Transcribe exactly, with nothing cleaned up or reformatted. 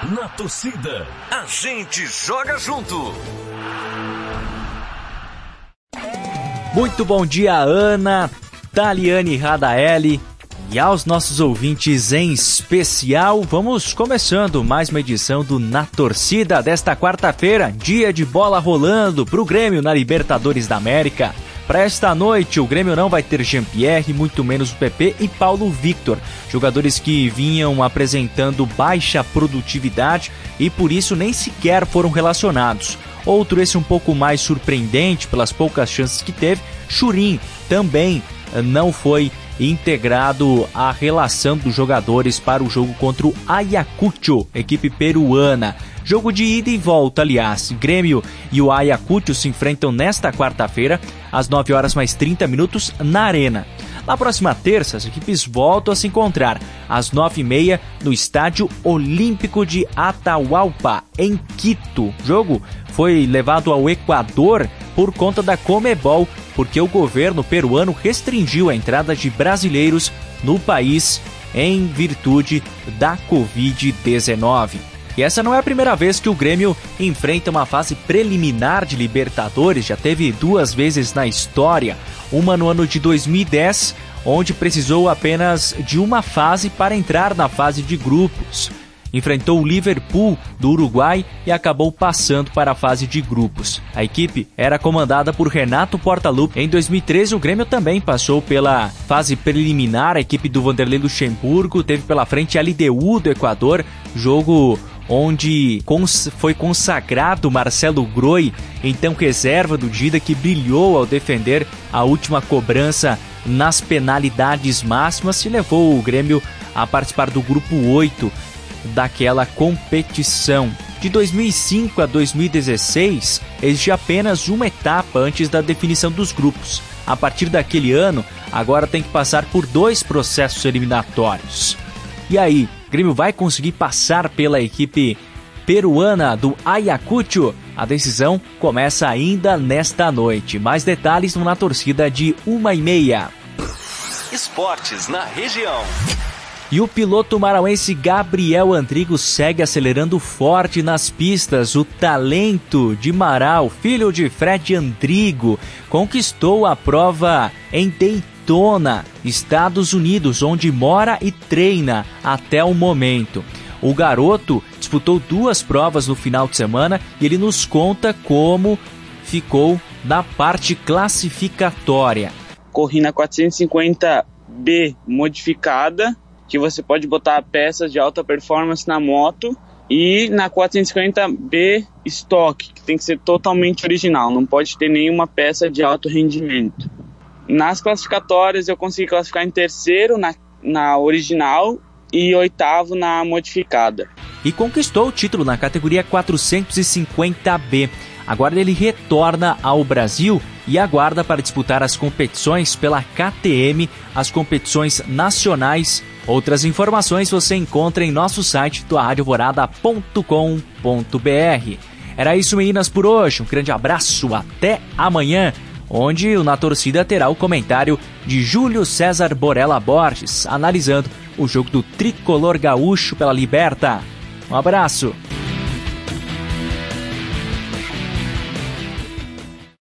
Na torcida, a gente joga junto. Muito bom dia, Ana, Taliane Radaeli e aos nossos ouvintes em especial. Vamos começando mais uma edição do Na Torcida desta quarta-feira, dia de bola rolando para o Grêmio na Libertadores da América. Para esta noite, o Grêmio não vai ter Jean-Pierre, muito menos o P P e Paulo Victor, jogadores que vinham apresentando baixa produtividade e por isso nem sequer foram relacionados. Outro, esse um pouco mais surpreendente pelas poucas chances que teve, Churin, também não foi integrado à relação dos jogadores para o jogo contra o Ayacucho, equipe peruana. Jogo de ida e volta, aliás. Grêmio e o Ayacucho se enfrentam nesta quarta-feira, às nove horas mais trinta minutos, na Arena. Na próxima terça, as equipes voltam a se encontrar às nove e meia no Estádio Olímpico de Atahualpa, em Quito. O jogo foi levado ao Equador por conta da Conmebol, porque o governo peruano restringiu a entrada de brasileiros no país em virtude da covid dezenove. E essa não é a primeira vez que o Grêmio enfrenta uma fase preliminar de Libertadores, já teve duas vezes na história, uma no ano de dois mil e dez, onde precisou apenas de uma fase para entrar na fase de grupos. Enfrentou o Liverpool do Uruguai e acabou passando para a fase de grupos. A equipe era comandada por Renato Portaluppi. Em dois mil e treze, o Grêmio também passou pela fase preliminar. A equipe do Vanderlei Luxemburgo teve pela frente a L D U do Equador, jogo onde foi consagrado Marcelo Groi, então reserva do Dida, que brilhou ao defender a última cobrança nas penalidades máximas e levou o Grêmio a participar do grupo oito daquela competição. De dois mil e cinco a dois mil e dezesseis, existe apenas uma etapa antes da definição dos grupos. A partir daquele ano, agora tem que passar por dois processos eliminatórios. E aí, o Grêmio vai conseguir passar pela equipe peruana do Ayacucho? A decisão começa ainda nesta noite. Mais detalhes no Na Torcida de uma e meia. Esportes na região. E o piloto marauense Gabriel Andrigo segue acelerando forte nas pistas. O talento de Marau, filho de Fred Andrigo, conquistou a prova em Daytona, Estados Unidos, onde mora e treina até o momento. O garoto disputou duas provas no final de semana e ele nos conta como ficou na parte classificatória. Corri na quatrocentos e cinquenta B modificada, que você pode botar peças de alta performance na moto, e na quatrocentos e cinquenta B Stock, que tem que ser totalmente original, não pode ter nenhuma peça de alto rendimento. Nas classificatórias eu consegui classificar em terceiro na, na original e oitavo na modificada. E conquistou o título na categoria quatrocentos e cinquenta B. Agora ele retorna ao Brasil e aguarda para disputar as competições pela K T M, as competições nacionais. Outras informações você encontra em nosso site do rádio alvorada ponto com ponto b r. Era isso, meninas, por hoje. Um grande abraço, até amanhã, onde o Na Torcida terá o comentário de Júlio César Borella Borges, analisando o jogo do tricolor gaúcho pela Liberta. Um abraço.